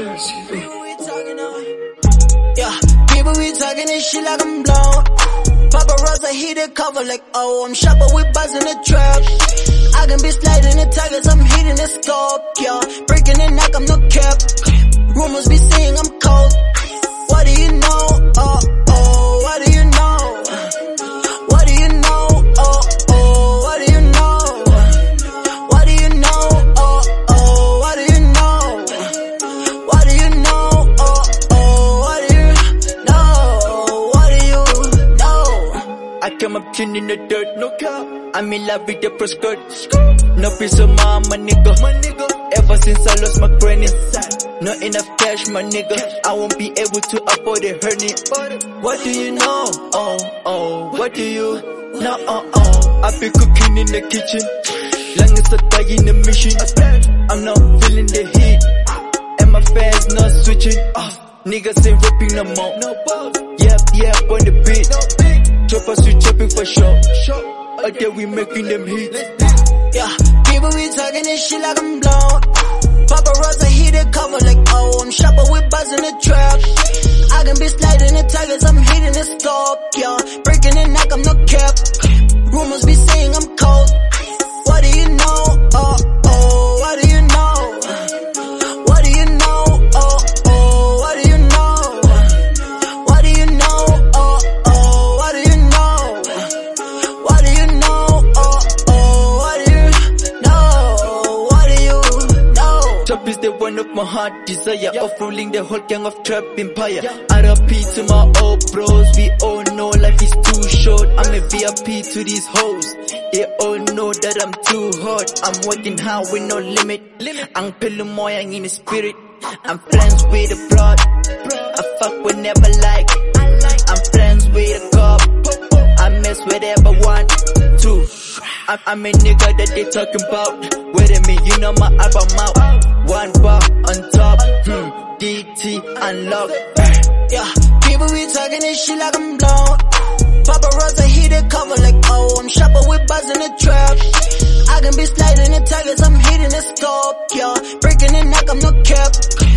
Yeah, people be talking this shit like I'm blown. Paparazzi hit the cover like, oh, I'm shopping with buzz in the trap. I can be sliding the targets, I'm hitting the scope, yeah. Breaking the neck, I'm no cap. Rumors be saying I'm cold. What do you know? Oh, oh, what do you know? What do you know? Oh, oh, what do you know? What do you know? Oh, oh, what do you know? What do you know? Oh, oh, what do you know? What do you know? I came up clean in the dirt, no cap. I'm in love with the pro skirt. No piece of my nigga. Ever since I lost my granny, not enough cash, my nigga. I won't be able to afford a hernia. What do you know? Oh, oh, what do you know? Oh, oh. I be cooking in the kitchen, long as I die in the mission. I'm not feeling the heat, and my fans not switching. Niggas ain't rapping no more. Yep, on the beat. Choppers we chopping for sure. Or there we making them hits. Yeah, people be talking this shit like I'm blown. Paparazzi hit the cover like, oh, I'm shopping with buzz in the trap. I can be sliding the targets, I'm hitting the scope, yeah. Breaking the neck, I'm no cap. Rumors be saying I'm cold. What do you know? Oh, oh, what do you know? What do you know? Oh, oh, what do you know? What do you know? Oh, oh, what do you know? What do you know? Oh, oh, what do you know? What do you know? Trap is the one of my heart desire, of ruling the whole gang of trap empire. RIP to my old bros, we all know life is too short. I'm a VIP to these hoes, they all know that I'm too hot. I'm working hard with no limit. Ang pelumoyang in the spirit. I'm friends with the blood, I fuck whenever like. I'm friends with a cop, I mess whatever want to. I'm a nigga that they talking about. Wait a minute, you know my album out. One bar on top, DT unlocked. Yeah, people be talking this shit like I'm blown. Paparazzi hit the cover like, oh, I'm shopping with buzz in the trap. I can be sliding the targets, I'm hitting the scope, yeah. Breaking the neck, I'm no cap.